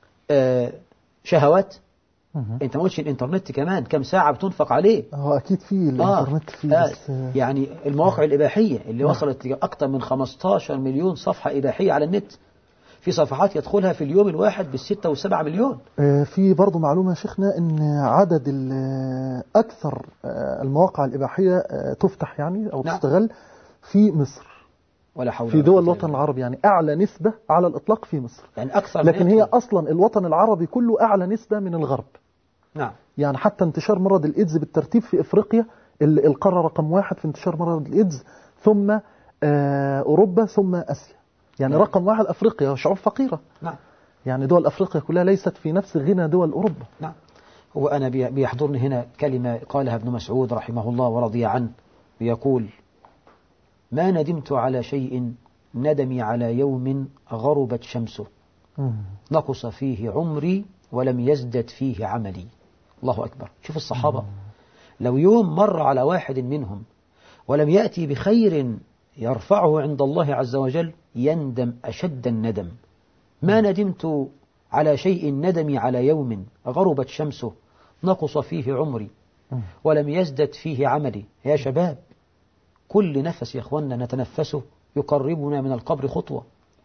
شهوات. انت ما قلتش الانترنت كمان كم ساعة بتنفق عليه. هو اكيد في الانترنت فيه بس يعني المواقع الإباحية اللي وصلت لأكثر من 15 مليون صفحة إباحية على النت. في صفحات يدخلها في اليوم الواحد ب6 و7 مليون. في برضو معلومة يا شيخنا ان عدد اكثر المواقع الإباحية تفتح يعني او تستغل في مصر ولا حول في دول الوطن العربي. يعني أعلى نسبة على الإطلاق في مصر، يعني أكثر. لكن هي أصلا الوطن العربي كله أعلى نسبة من الغرب. نعم. يعني حتى انتشار مرض الإيدز بالترتيب في إفريقيا القارة رقم 1 في انتشار مرض الإيدز، ثم أوروبا، ثم آسيا. يعني رقم 1 أفريقيا، شعوب فقيرة. نعم. يعني دول أفريقيا كلها ليست في نفس غنى دول أوروبا. نعم. هو أنا بيحضرني هنا كلمة قالها ابن مسعود رحمه الله ورضي عنه، بيقول ما ندمت على شيء ندمي على يوم غربت شمسه نقص فيه عمري ولم يزدد فيه عملي. الله أكبر. شوف الصحابة لو يوم مر على واحد منهم ولم يأتي بخير يرفعه عند الله عز وجل يندم أشد الندم. ما ندمت على شيء ندمي على يوم غربت شمسه نقص فيه عمري ولم يزدد فيه عملي. يا شباب كل نفس يا أخوانا نتنفسه يقربنا من القبر خطوة.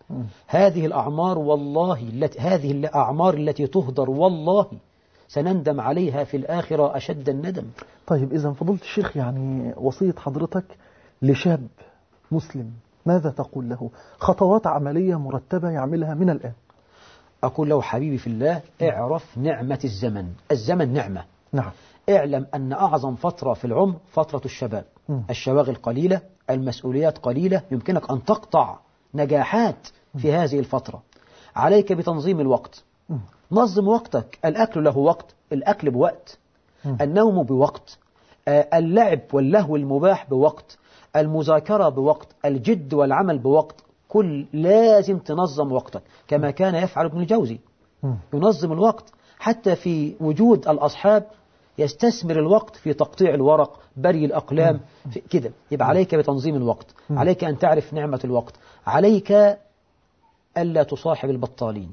هذه الأعمار والله هذه الأعمار التي تهدر والله سنندم عليها في الآخرة أشد الندم. طيب إذا فضلت الشيخ، يعني وصية حضرتك لشاب مسلم ماذا تقول له؟ خطوات عملية مرتبة يعملها من الآن. أقول له حبيبي في الله اعرف نعمة الزمن. الزمن نعمة. نعم. اعلم أن أعظم فترة في العمر فترة الشباب. الشواغل قليلة، المسؤوليات قليلة، يمكنك أن تقطع نجاحات في هذه الفترة. عليك بتنظيم الوقت. نظم وقتك. الأكل له وقت، الأكل بوقت، النوم بوقت، اللعب واللهو المباح بوقت، المذاكرة بوقت، الجد والعمل بوقت. كل لازم تنظم وقتك كما كان يفعل ابن الجوزي. ينظم الوقت حتى في وجود الأصحاب يستثمر الوقت في تقطيع الورق، بري الأقلام كده. يبقى عليك بتنظيم الوقت. عليك أن تعرف نعمة الوقت. عليك ألا تصاحب البطالين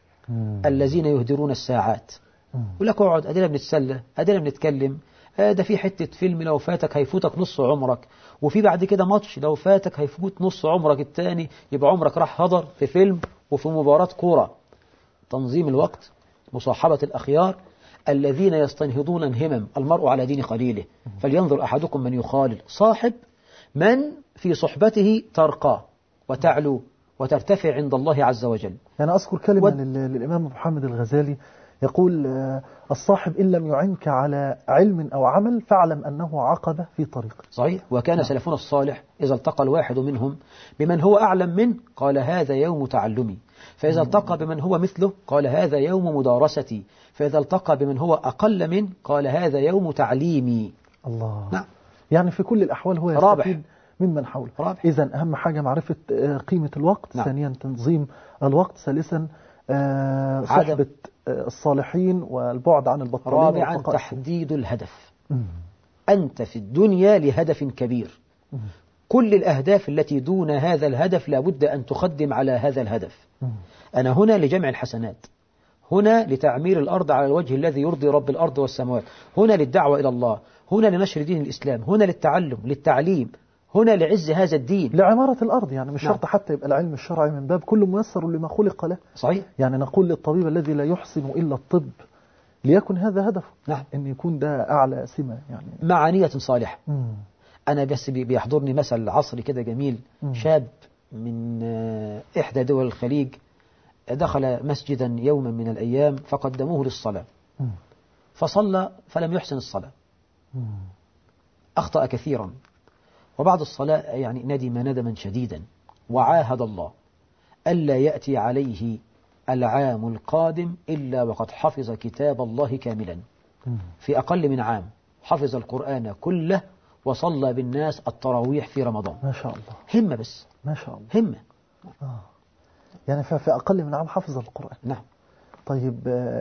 الذين يهدرون الساعات. يقول لك اقعد أدينا بنتسلى، أدينا بنتكلم، ده في حتة فيلم لو فاتك هيفوتك نص عمرك، وفي بعد كده ماتش لو فاتك هيفوت نص عمرك التاني، يبقى عمرك راح هدر في فيلم وفي مباراة كورة. تنظيم الوقت، مصاحبة الأخيار الذين يستنهضون الهمم. المرء على دين خليله فلينظر أحدكم من يخالل. صاحب من في صحبته ترقى وتعلو وترتفع عند الله عز وجل. أنا أذكر كلمة للإمام محمد الغزالي يقول الصاحب إن لم يعنك على علم أو عمل فاعلم أنه عقبة في طريقك. صحيح. وكان سلفنا الصالح إذا التقى الواحد منهم بمن هو أعلم منه قال هذا يوم تعلمي، فإذا التقى بمن هو مثله قال هذا يوم مدارستي، فإذا التقى بمن هو أقل منه قال هذا يوم تعليمي. الله. نعم. يعني في كل الأحوال هو يستفيد ممن حوله. إذن أهم حاجة معرفة قيمة الوقت. نعم. ثانيا تنظيم الوقت. ثالثا صحبة الصالحين والبعد عن البطالين. رابعا تحديد الهدف. أنت في الدنيا لهدف كبير. كل الأهداف التي دون هذا الهدف لابد أن تخدم على هذا الهدف. أنا هنا لجمع الحسنات، هنا لتعمير الأرض على الوجه الذي يرضي رب الأرض والسماوات، هنا للدعوة إلى الله، هنا لنشر دين الإسلام، هنا للتعلم للتعليم، هنا لعز هذا الدين، لعمارة الأرض. يعني مش نعم. شرط حتى يبقى العلم الشرعي من باب كل ميسر لما خلق له. صحيح. يعني نقول للطبيب الذي لا يحسن إلا الطب ليكن هذا هدفه. نعم. أن يكون ده أعلى سمة يعني مع نية صالحة. أنا بس بيحضرني مثل عصري كده جميل. شاب من إحدى دول الخليج دخل مسجدا يوما من الأيام فقدموه للصلاة فصلى فلم يحسن الصلاة، أخطأ كثيرا، وبعد الصلاة يعني ندم ندما شديدا وعاهد الله ألا يأتي عليه العام القادم إلا وقد حفظ كتاب الله كاملا. في أقل من عام حفظ القرآن كله وصلى بالناس التراويح في رمضان. ما شاء الله. همة بس. ما شاء الله. همة. يعني في أقل من عام حفظ القرآن. نعم. طيب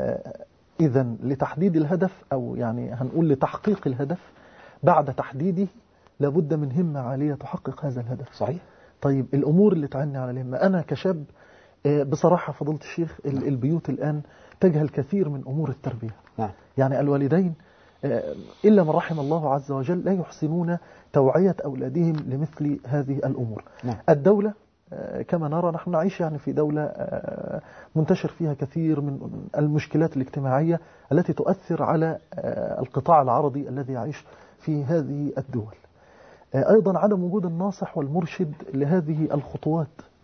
إذن لتحديد الهدف أو يعني هنقول لتحقيق الهدف بعد تحديده لابد من همة عالية تحقق هذا الهدف. صحيح. طيب الأمور اللي تعيني على الهمة. أنا كشاب بصراحة فضلت الشيخ البيوت الآن تجهل كثير من أمور التربية. نعم. يعني الوالدين إلا من رحم الله عز وجل لا يحسنون توعية أولادهم لمثل هذه الأمور. نعم. الدولة كما نرى نحن نعيش يعني في دولة منتشر فيها كثير من المشكلات الاجتماعية التي تؤثر على القطاع العربي الذي يعيش في هذه الدول. أيضا عدم وجود الناصح والمرشد لهذه الخطوات.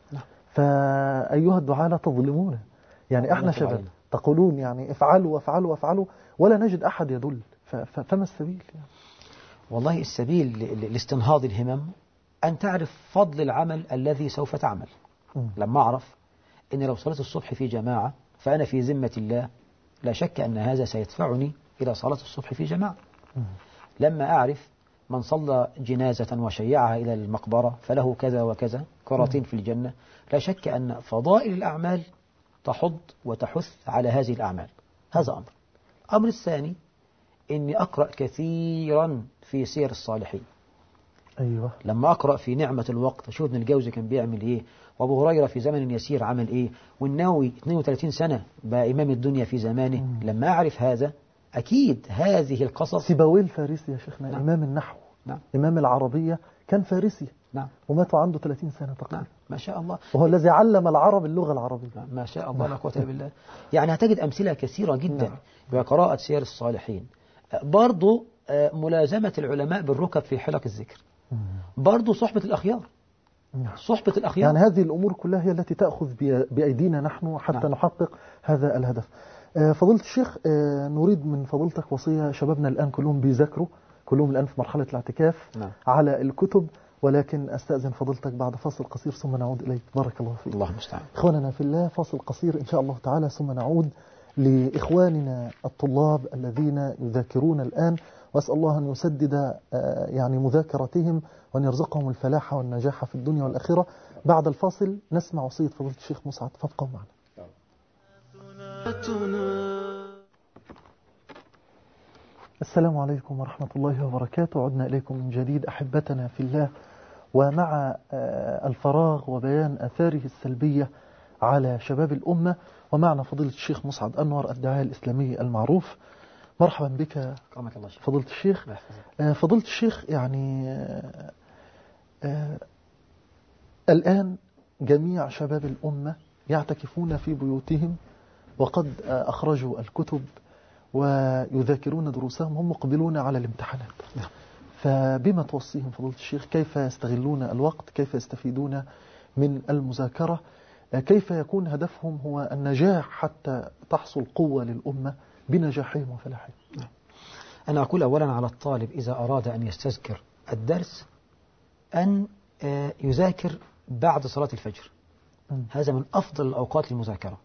فأيها الدعاة لا تظلمون. يعني احنا شباب تقولون يعني افعلوا وافعلوا وافعلوا ولا نجد أحد يدل. فما السبيل يعني؟ والله السبيل لاستنهاض الهمم أن تعرف فضل العمل الذي سوف تعمل. لما أعرف أن لو صليت الصبح في جماعة فأنا في ذمة الله لا شك أن هذا سيدفعني إلى صلاة الصبح في جماعة. لما أعرف من صلى جنازة وشيعها إلى المقبرة فله كذا وكذا كراتين في الجنة، لا شك أن فضائل الأعمال تحض وتحث على هذه الأعمال. هذا أمر. أمر الثاني إني أقرأ كثيرا في سير الصالحين. أيوة. لما أقرأ في نعمة الوقت أشوف ابن الجوزي كان بيعمل إيه، وأبو هريرة في زمن يسير عمل إيه، والنووي 32 سنة بقى إمام الدنيا في زمانه. لما أعرف هذا أكيد هذه القصص. سيبويه الفارسي يا شيخنا. نعم. إمام النحو. نعم. إمام العربية كان فارسي. نعم. ومات عنده 30 سنة تقريبا. نعم. ما شاء الله. وهو الذي علم العرب اللغة العربية. ما شاء الله لا قوة إلا بالله. يعني هتجد أمثلة كثيرة جدا. نعم. وقراءة سير الصالحين. برضو ملازمة العلماء بالركب في حلق الذكر. برضو صحبة الأخيار. صحبة الأخيار. يعني هذه الأمور كلها هي التي تأخذ بأيدينا نحن حتى نعم. نحقق هذا الهدف. فضيلة الشيخ نريد من فضيلتك وصية. شبابنا الآن كلهم بيذاكروا، كلهم الآن في مرحلة الاعتكاف. نعم. على الكتب، ولكن أستأذن فضيلتك بعد فاصل قصير ثم نعود إليك. بارك الله فيك. الله المستعان. إخواننا في الله، فاصل قصير إن شاء الله تعالى ثم نعود لإخواننا الطلاب الذين يذاكرون الآن، وأسأل الله أن يسدد يعني مذاكرتهم وأن يرزقهم الفلاح والنجاح في الدنيا والآخرة. بعد الفاصل نسمع وصية فضيلة الشيخ مسعد، فابقوا معنا. السلام عليكم ورحمة الله وبركاته. عدنا إليكم من جديد أحبتنا في الله، ومع الفراغ وبيان آثاره السلبية على شباب الأمة، ومعنا فضيلة الشيخ مسعد أنور الداعية الإسلامي المعروف. مرحبا بك فضيلة الشيخ. فضيلة الشيخ، يعني الآن جميع شباب الأمة يعتكفون في بيوتهم وقد أخرجوا الكتب ويذاكرون دروسهم، هم مقبلون على الامتحانات. فبما توصيهم فضيلة الشيخ؟ كيف يستغلون الوقت؟ كيف يستفيدون من المذاكرة؟ كيف يكون هدفهم هو النجاح حتى تحصل قوة للأمة بنجاحهم وفلاحهم. أنا أقول أولا على الطالب إذا أراد أن يستذكر الدرس أن يذاكر بعد صلاة الفجر. هذا من أفضل الأوقات للمذاكرة.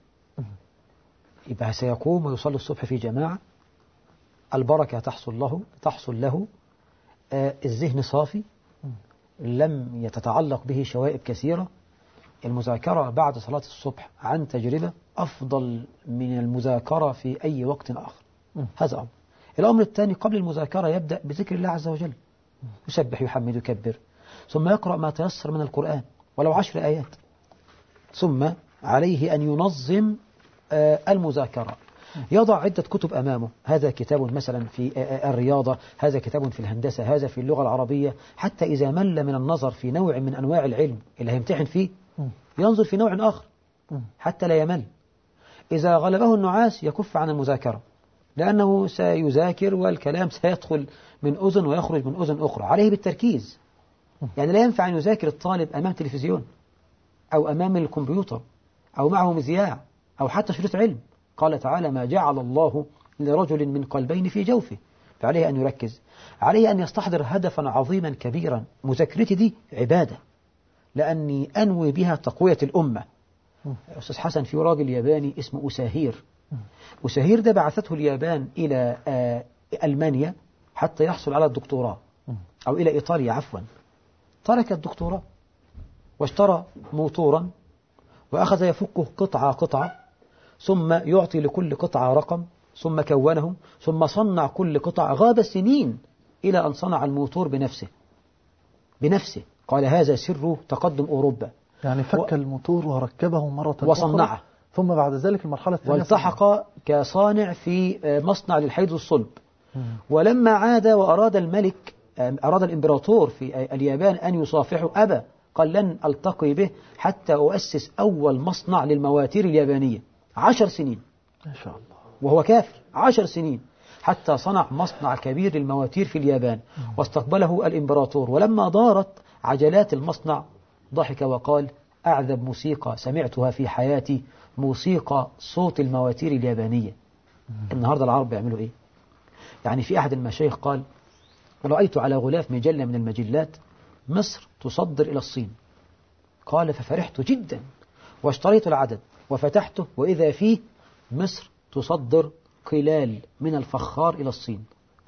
يبقى سيقوم ويصلي الصبح في جماعة، البركة تحصل له الذهن صافي، لم يتتعلق به شوائب كثيرة. المذاكرة بعد صلاة الصبح عن تجربة أفضل من المذاكرة في أي وقت آخر. هذا أمر. الأمر الثاني، قبل المذاكرة يبدأ بذكر الله عز وجل، يسبح يحمد يكبر، ثم يقرأ ما تيسر من القرآن ولو 10 آيات، ثم عليه أن ينظم المذاكرة، يضع عدة كتب أمامه، هذا كتاب مثلا في الرياضة، هذا كتاب في الهندسة، هذا في اللغة العربية، حتى إذا مل من النظر في نوع من أنواع العلم اللي هيمتحن فيه ينظر في نوع آخر حتى لا يمل. إذا غلبه النعاس يكف عن المذاكرة، لأنه سيذاكر والكلام سيدخل من أذن ويخرج من أذن أخرى. عليه بالتركيز، يعني لا ينفع أن يذاكر الطالب أمام تلفزيون أو أمام الكمبيوتر أو معه مذياع أو حتى شريط علم. قال تعالى: ما جعل الله لرجل من قلبين في جوفه. فعليه أن يركز، عليه أن يستحضر هدفا عظيما كبيرا. مذاكرتي دي عبادة، لأني أنوي بها تقوية الأمة. أستاذ حسن، في راجل ياباني اسمه أساهير. أساهير ده بعثته اليابان إلى ألمانيا حتى يحصل على الدكتوراه، أو إلى إيطاليا عفوا. ترك الدكتوراه واشترى موتورا وأخذ يفكه قطعة قطعة، ثم يعطي لكل قطعة رقم، ثم كونه، ثم صنع كل قطعة. غاب سنين إلى أن صنع الموتور بنفسه. قال: هذا سر تقدم أوروبا. يعني فك الموتور وركبه مرة وصنعه أخرى، ثم بعد ذلك المرحلة الثانية والتحق كصانع في مصنع للحيض والصلب. ولما عاد وأراد الملك، أراد الإمبراطور في اليابان أن يصافحه، أبى، قال: لن ألتقي به حتى أؤسس أول مصنع للمواتير اليابانية. 10 سنين ما شاء الله، وهو كافر. 10 سنين حتى صنع مصنع كبير للمواتير في اليابان، واستقبله الإمبراطور. ولما دارت عجلات المصنع ضحك وقال: أعذب موسيقى سمعتها في حياتي موسيقى صوت المواتير اليابانية. النهاردة العرب بيعملوا إيه؟ يعني في أحد المشايخ قال: رأيت على غلاف مجلة من المجلات مصر تصدر إلى الصين. قال: ففرحت جدا واشتريت العدد وفتحته، وإذا فيه مصر تصدر قلال من الفخار إلى الصين.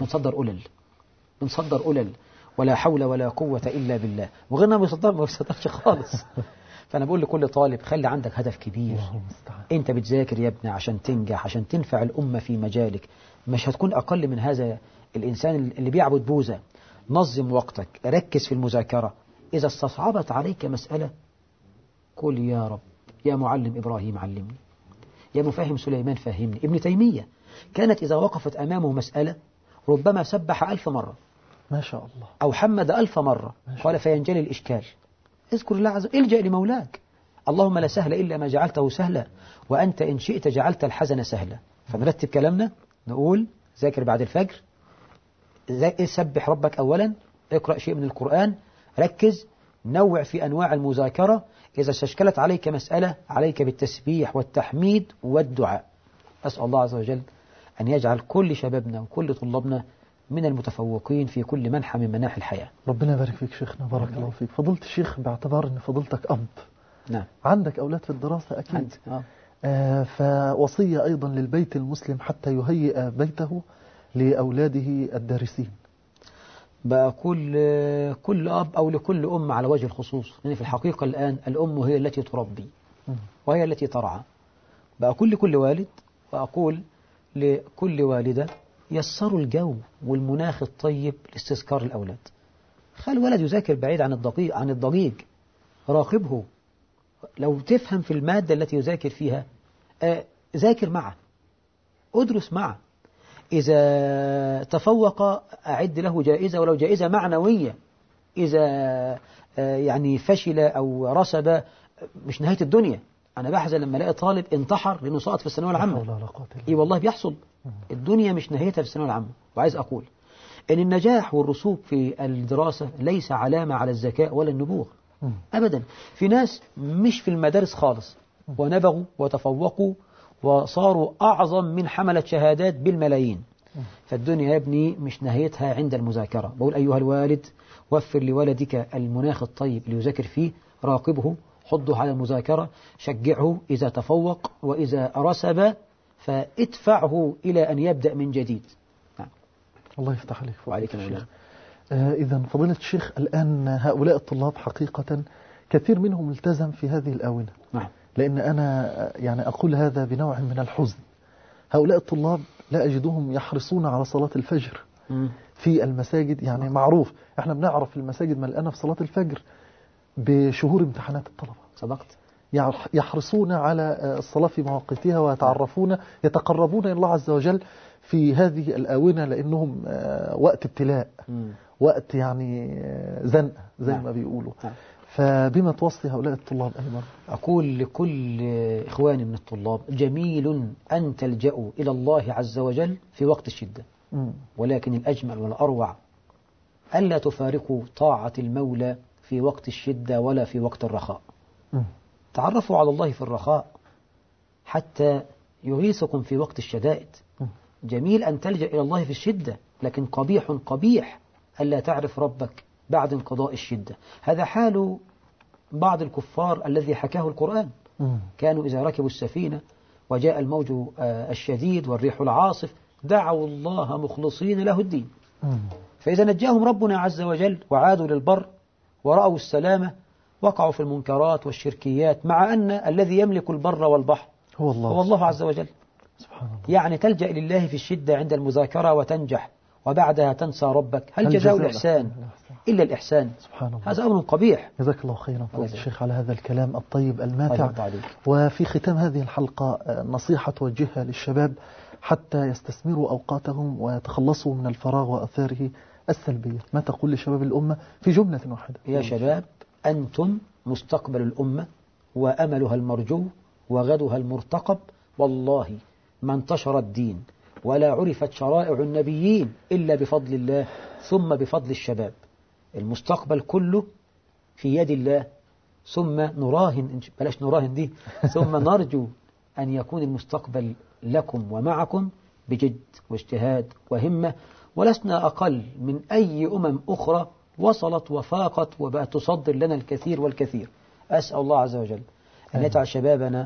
بنصدر قلل ولا حول ولا قوة إلا بالله. وغيرنا ما بيصدرش خالص. فأنا بقول لكل طالب: خلي عندك هدف كبير. أنت بتذاكر يا ابني عشان تنجح، عشان تنفع الأمة في مجالك، مش هتكون أقل من هذا الإنسان اللي بيعبد بوذا. نظم وقتك، ركز في المذاكرة. إذا استصعبت عليك مسألة قل: يا رب، يا معلم إبراهيم علمني، يا مفهم سليمان فهمني. ابن تيمية كانت إذا وقفت أمامه مسألة ربما سبح 1000 مرة، ما شاء الله، أو حمد 1000 مرة. قال: فينجلي الإشكال. اذكر الله عز وجل، الجأ لمولاك. اللهم لا سهل إلا ما جعلته سهلا، وأنت إن شئت جعلت الحزن سهلا. فنرتب كلامنا، نقول: ذاكر بعد الفجر، سبح ربك أولا، اقرأ شيء من القرآن، ركز، نوع في أنواع المذاكرة. إذا استشكلت عليك مسألة عليك بالتسبيح والتحميد والدعاء. أسأل الله عز وجل أن يجعل كل شبابنا وكل طلابنا من المتفوقين في كل منحى من مناحي الحياة. ربنا يبارك فيك شيخنا، بارك الله فيك. فضلت الشيخ، باعتبار أن فضلتك أب، نعم، عندك أولاد في الدراسة أكيد. فوصية أيضا للبيت المسلم حتى يهيئ بيته لأولاده الدارسين. بقول كل أب أو لكل أم على وجه الخصوص، لأن في الحقيقة الآن الأم هي التي تربي وهي التي ترعى. بقول لكل والد وأقول لكل والدة: يسروا الجو والمناخ الطيب لاستذكار الأولاد. خلي الولد يذاكر بعيد عن الضجيج، راقبه. لو تفهم في المادة التي يذاكر فيها، ذاكر معه، ادرس معه. إذا تفوق أعد له جائزة، ولو جائزة معنوية. إذا يعني فشل أو رسب، مش نهاية الدنيا. أنا بحزن لما الاقي طالب انتحر لأنه سقط في الثانوية العامة. إيه والله بيحصل. الدنيا مش نهايتها في الثانوية العامة. وعايز أقول إن النجاح والرسوب في الدراسة ليس علامة على الذكاء ولا النبوغ أبدا. في ناس مش في المدارس خالص، ونبغوا وتفوقوا وصاروا أعظم من حملة شهادات بالملايين. فالدنيا يا ابني مش نهايتها عند المذاكرة. بقول أيها الوالد وفر لولدك المناخ الطيب ليذاكر فيه، راقبه، حضه على المذاكرة، شجعه إذا تفوق، وإذا رسب فادفعه إلى أن يبدأ من جديد. نعم. الله يفتح عليك وعليك الشيخ. إذا فضيلة الشيخ، الآن هؤلاء الطلاب حقيقة كثير منهم التزم في هذه الآونة. نعم. لأن أنا يعني أقول هذا بنوع من الحزن. هؤلاء الطلاب لا أجدهم يحرصون على صلاة الفجر في المساجد. يعني معروف، احنا بنعرف المساجد ملقانة في صلاة الفجر بشهور امتحانات الطلبة. صدقت. يحرصون على الصلاة في مواقيتها، ويتعرفون يتقربون إلى الله عز وجل في هذه الآونة، لأنهم وقت ابتلاء، وقت يعني زنقة زي ما بيقولوا. فبما توصي هؤلاء الطلاب أيضا؟ أقول لكل إخواني من الطلاب: جميل أن تلجأوا إلى الله عز وجل في وقت الشدة، ولكن الأجمل والأروع ألا تفارقوا طاعة المولى في وقت الشدة ولا في وقت الرخاء. تعرفوا على الله في الرخاء حتى يغيثكم في وقت الشدائد. جميل أن تلجأ إلى الله في الشدة، لكن قبيح ألا تعرف ربك بعد انقضاء الشدة. هذا حال بعض الكفار الذي حكاه القرآن. كانوا إذا ركبوا السفينة وجاء الموج الشديد والريح العاصف دعوا الله مخلصين له الدين. فإذا نجاهم ربنا عز وجل وعادوا للبر ورأوا السلامة وقعوا في المنكرات والشركيات، مع أن الذي يملك البر والبحر هو الله عز وجل. سبحان الله. يعني تلجأ لله في الشدة عند المذاكرة وتنجح، وبعدها تنسى ربك. هل جزاء الإحسان إلا الإحسان؟ سبحان الله. هذا أمر قبيح. جزاك الله خيرا فضيلة الشيخ على هذا الكلام الطيب الماتع. وفي ختام هذه الحلقة نصيحة توجهها للشباب حتى يستثمروا أوقاتهم ويتخلصوا من الفراغ وأثاره السلبية. ما تقول لشباب الأمة في جملة واحدة؟ يا شباب، أنتم مستقبل الأمة وأملها المرجو وغدها المرتقب. والله ما انتشر الدين ولا عرفت شرائع النبيين إلا بفضل الله ثم بفضل الشباب. المستقبل كله في يد الله، ثم نراهن، بلاش نراهن دي، ثم نرجو أن يكون المستقبل لكم ومعكم بجد واجتهاد وهمة. ولسنا أقل من أي أخرى وصلت وفاقت وبقت تصدر لنا الكثير والكثير. أسأل الله عز وجل أن يجعل شبابنا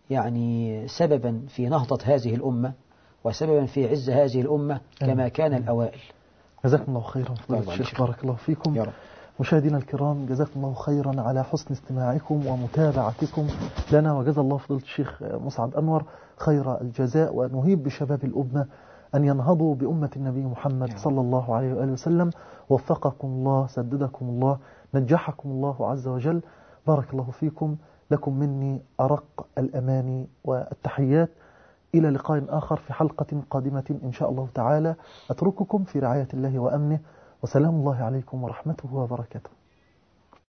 يعني سببا في نهضة هذه الأمة وسببا في عز هذه الأمة كما كان الأوائل. جزاكم الله خيرا فضيلة الشيخ، بارك الله فيكم. يا رب. مشاهدينا الكرام، جزاكم الله خيرا على حسن استماعكم ومتابعتكم لنا، وجزا الله فضيلة الشيخ مسعد أنور خير الجزاء. ونهيب بشباب الأمة أن ينهضوا بأمة النبي محمد صلى الله عليه وآله وسلم. وفقكم الله، سددكم الله، نجحكم الله عز وجل. بارك الله فيكم. لكم مني أرق الأماني والتحيات. إلى لقاء آخر في حلقة قادمة إن شاء الله تعالى. أترككم في رعاية الله وأمنه، وسلام الله عليكم ورحمته وبركاته.